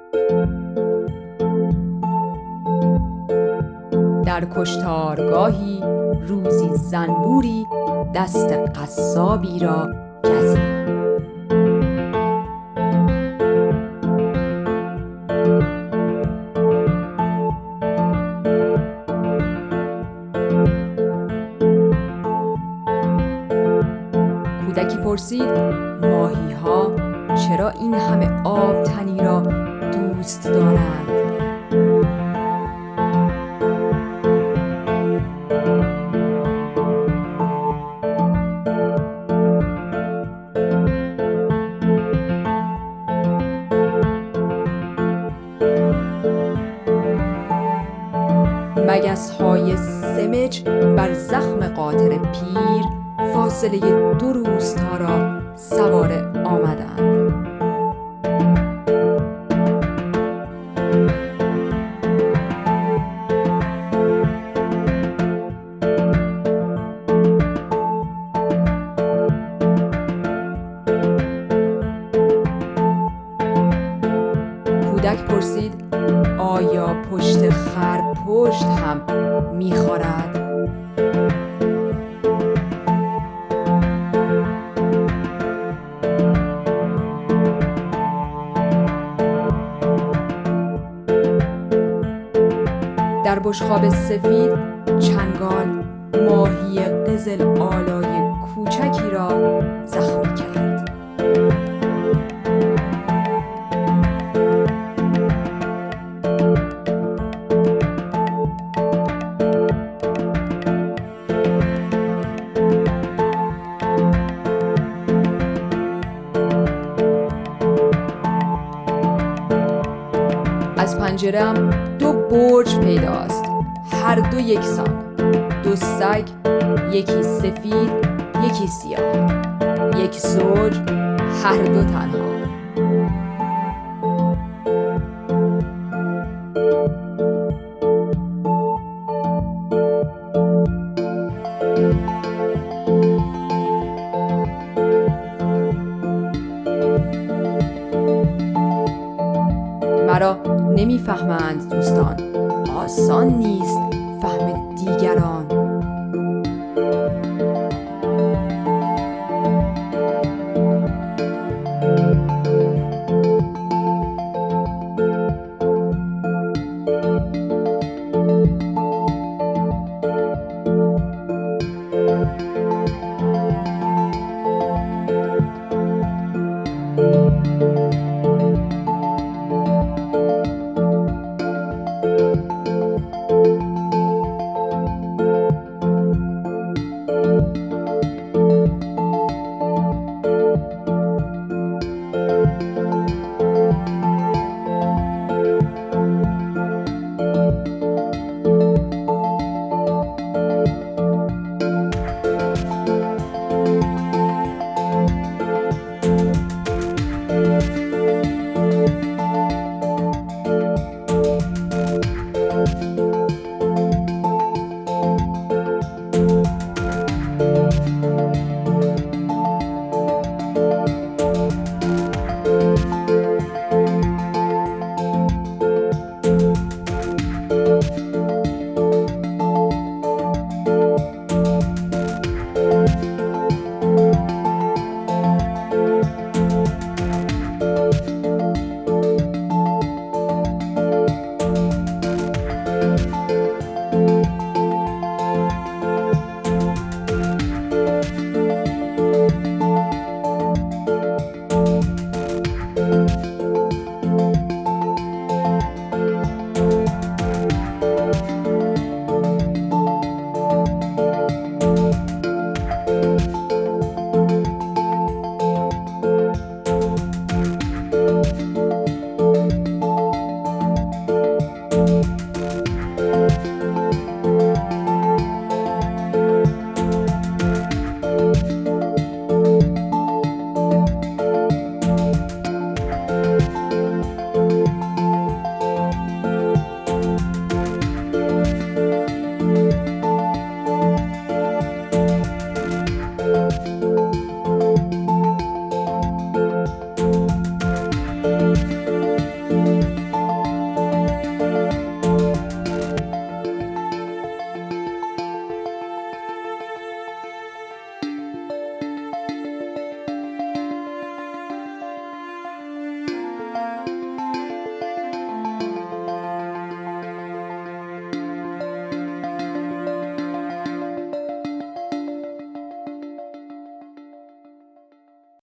در کشتارگاهی روزی زنبوری دست قصابی را گزید. کودکی پرسید: ماهی‌ها چرا این همه آب تنی را دوست دارند؟ مگس‌های سمج بر زخم قاطر پیر فاصله 2 روستا را سواره آمدند. کودک پرسید: آیا پشت خرپشت هم می‌خورد؟ در بشقاب سفید چنگال ماهی قزل آلای کوچکی را زخمی کرد. از پنجره‌ام 2 برج پیداست، هر دو یکسان. 2 سگ، یکی سفید یکی سیاه، یک زوج، هر دو تنها. مرا نمیفهمند دوستان، آسان نیست فهم دیگران.